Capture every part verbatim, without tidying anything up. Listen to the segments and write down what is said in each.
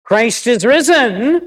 Christ is risen.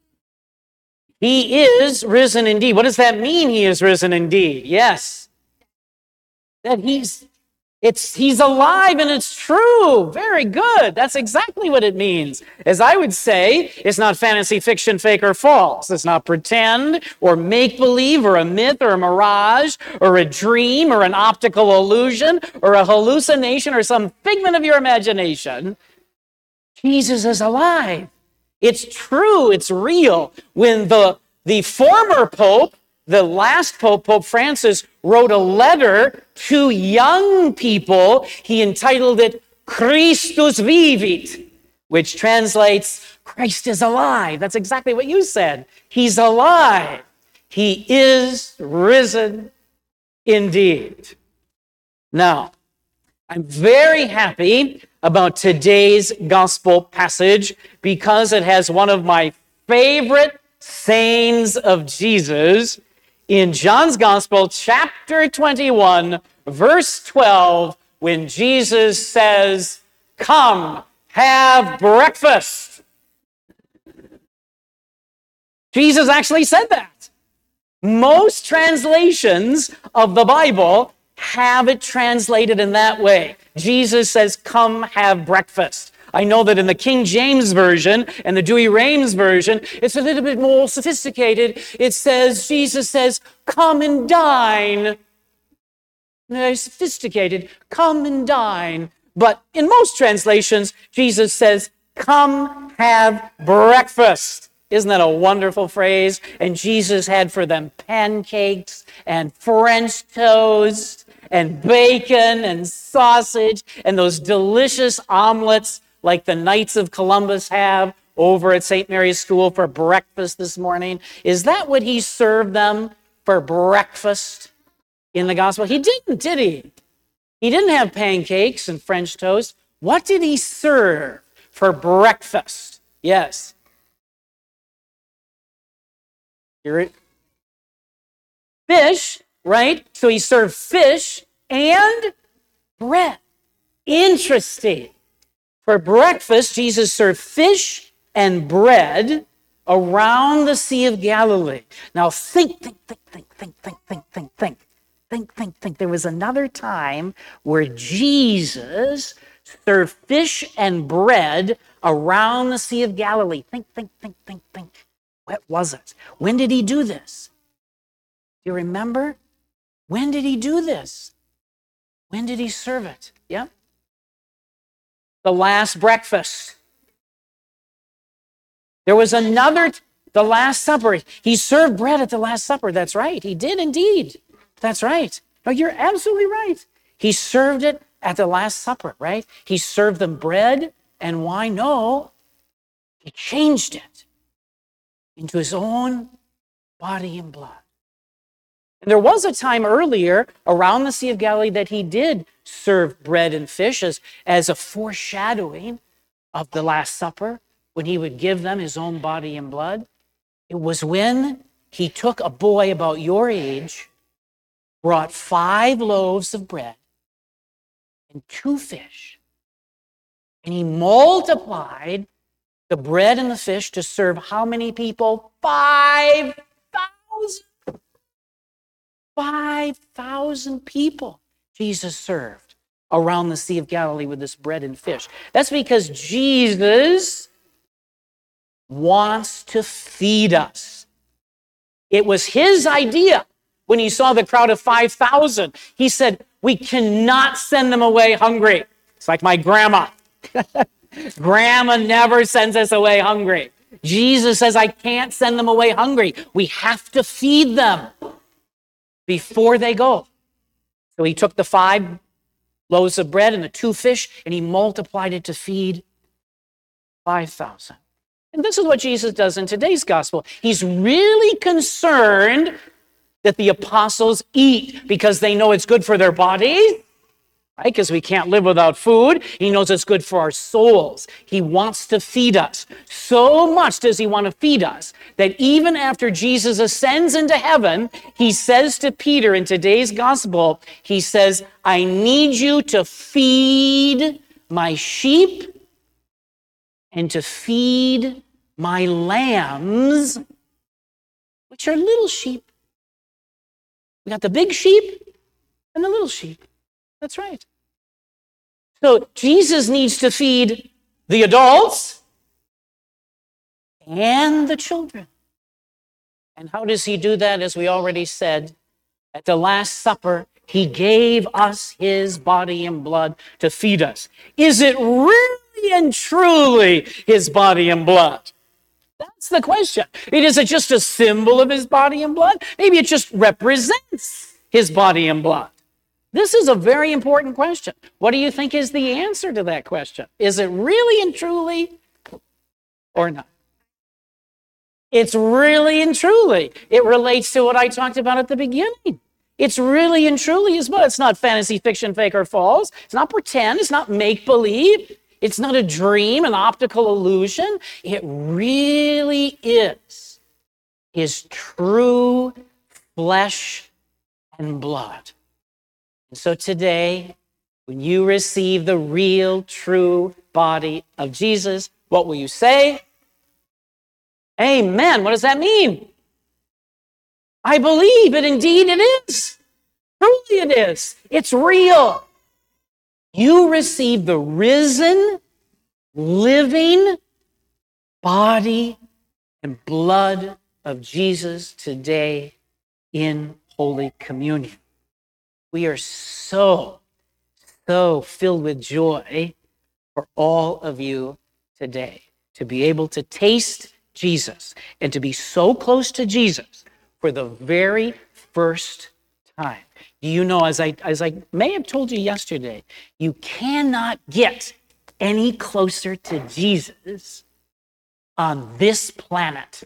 He is risen indeed. What does that mean, he is risen indeed? Yes. That he's It's he's alive and it's true. Very good. That's exactly what it means. As I would say, it's not fantasy fiction, fake or false. It's not pretend or make-believe or a myth or a mirage or a dream or an optical illusion or a hallucination or some figment of your imagination. Jesus is alive. It's true. It's real. When the, the former pope, the last Pope, Pope Francis, wrote a letter to young people. He entitled it Christus vivit, which translates, Christ is alive. That's exactly what you said. He's alive. He is risen indeed. Now, I'm very happy about today's gospel passage because it has one of my favorite sayings of Jesus. In John's Gospel, chapter twenty-one, verse twelve, when Jesus says, "Come, have breakfast." Jesus actually said that. Most translations of the Bible have it translated in that way. Jesus says, "Come, have breakfast." I know that in the King James Version and the Douay-Rheims Version, it's a little bit more sophisticated. It says, Jesus says, "Come and dine." Very sophisticated. Come and dine. But in most translations, Jesus says, "Come have breakfast." Isn't that a wonderful phrase? And Jesus had for them pancakes and French toast and bacon and sausage and those delicious omelets like the Knights of Columbus have over at Saint Mary's School for breakfast this morning. Is that what he served them for breakfast in the gospel? He didn't, did he? He didn't have pancakes and French toast. What did he serve for breakfast? Yes. Hear it? Fish, right? So he served fish and bread. Interesting. For breakfast, Jesus served fish and bread around the Sea of Galilee. Now think, think, think, think, think, think, think, think, think, think, think, think. There was another time where Jesus served fish and bread around the Sea of Galilee. Think, think, think, think, think. What was it? When did he do this? Do you remember? When did he do this? When did he serve it? Yeah? The last breakfast. There was another, the Last Supper. He served bread at the Last Supper. That's right. He did indeed. That's right. No, you're absolutely right. He served it at the Last Supper, right? He served them bread and wine. No, he changed it into his own body and blood. And there was a time earlier around the Sea of Galilee that he did serve bread and fish as, as a foreshadowing of the Last Supper, when he would give them his own body and blood. It was when he took a boy about your age, brought five loaves of bread and two fish, and he multiplied the bread and the fish to serve how many people? Five thousand. Five thousand people Jesus served around the Sea of Galilee with this bread and fish. That's because Jesus wants to feed us. It was his idea when he saw the crowd of five thousand. He said, we cannot send them away hungry. It's like my grandma. Grandma never sends us away hungry. Jesus says, I can't send them away hungry. We have to feed them before they go. So he took the five loaves of bread and the two fish, and he multiplied it to feed five thousand. And this is what Jesus does in today's gospel. He's really concerned that the apostles eat because they know it's good for their bodies, right? Because we can't live without food. He knows it's good for our souls. He wants to feed us. So much does he want to feed us that even after Jesus ascends into heaven, he says to Peter in today's gospel, he says, I need you to feed my sheep and to feed my lambs, which are little sheep. We got the big sheep and the little sheep. That's right. So Jesus needs to feed the adults and the children. And how does he do that? As we already said, at the Last Supper, he gave us his body and blood to feed us. Is it really and truly his body and blood? That's the question. It is it just a symbol of his body and blood? Maybe it just represents his body and blood. This is a very important question. What do you think is the answer to that question? Is it really and truly or not? It's really and truly. It relates to what I talked about at the beginning. It's really and truly as well. It's not fantasy, fiction, fake, or false. It's not pretend. It's not make-believe. It's not a dream, an optical illusion. It really is his true flesh and blood. And so today, when you receive the real, true body of Jesus, what will you say? Amen. What does that mean? I believe it. Indeed it is. Truly it is. It's real. You receive the risen, living body and blood of Jesus today in Holy Communion. We are so, so filled with joy for all of you today to be able to taste Jesus and to be so close to Jesus for the very first time. Do you know, as I, as I may have told you yesterday, you cannot get any closer to Jesus on this planet.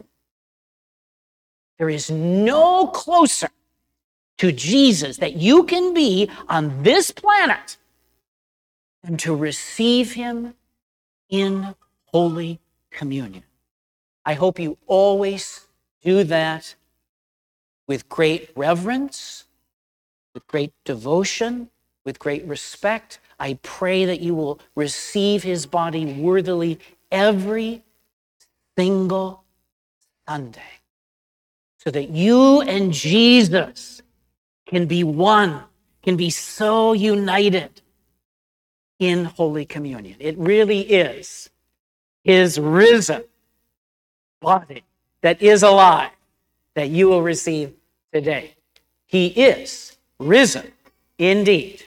There is no closer to Jesus that you can be on this planet than to receive him in Holy Communion. I hope you always do that with great reverence, with great devotion, with great respect. I pray that you will receive his body worthily every single Sunday, so that you and Jesus can be one, can be so united in Holy Communion. It really is his risen body that is alive that you will receive today. He is risen indeed.